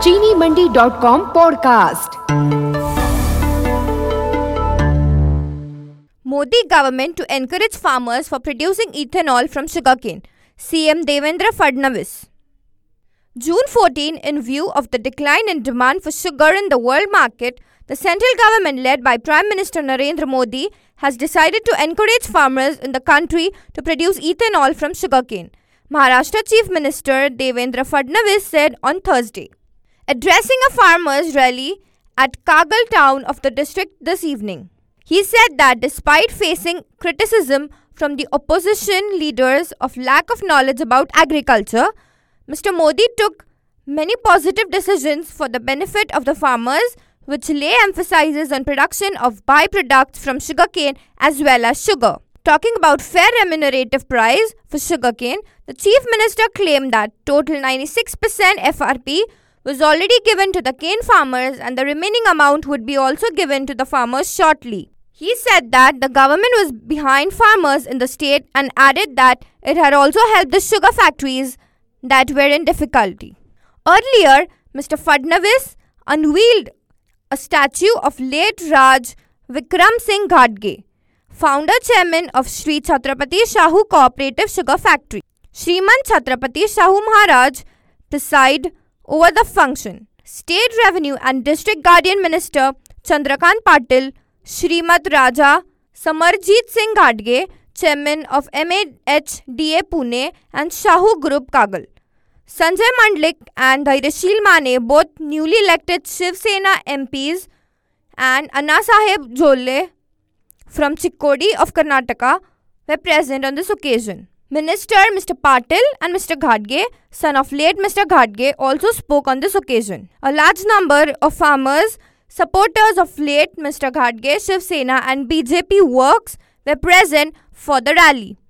चीनीमंडी.com podcast. Modi government to encourage farmers for producing ethanol from sugarcane. CM Devendra Fadnavis. June 14, in view of the decline in demand for sugar in the world market, the central government led by Prime Minister Narendra Modi has decided to encourage farmers in the country to produce ethanol from sugarcane. Maharashtra Chief Minister Devendra Fadnavis said on Thursday, addressing a farmers' rally at Kagal town of the district this evening. He said that despite facing criticism from the opposition leaders of lack of knowledge about agriculture, Mr. Modi took many positive decisions for the benefit of the farmers, which lay emphasis on production of byproducts from sugarcane as well as sugar. Talking about fair remunerative price for sugarcane, the Chief Minister claimed that total 96% FRP was already given to the cane farmers and the remaining amount would be also given to the farmers shortly. He said that the government was behind farmers in the state and added that it had also helped the sugar factories that were in difficulty. Earlier, Mr. Fadnavis unveiled a statue of late Raj Vikram Singh Ghadge, founder chairman of Sri Chhatrapati Shahu Cooperative Sugar Factory. Shriman Chhatrapati Shahu Maharaj presided over the function. State Revenue and District Guardian Minister Chandrakant Patil, Shrimad Raja Samarjit Singh Ghadge, chairman of MAHDA Pune and Shahu Group Kagal. Sanjay Mandlik and Dhairashil Mane, both newly elected Shiv Sena MPs, and Anna Saheb Jole from Chikkodi of Karnataka were present on this occasion. Minister Mr. Patil and Mr. Ghadge, son of late Mr. Ghadge, also spoke on this occasion. A large number of farmers, supporters of late Mr. Ghadge, Shiv Sena and BJP works were present for the rally.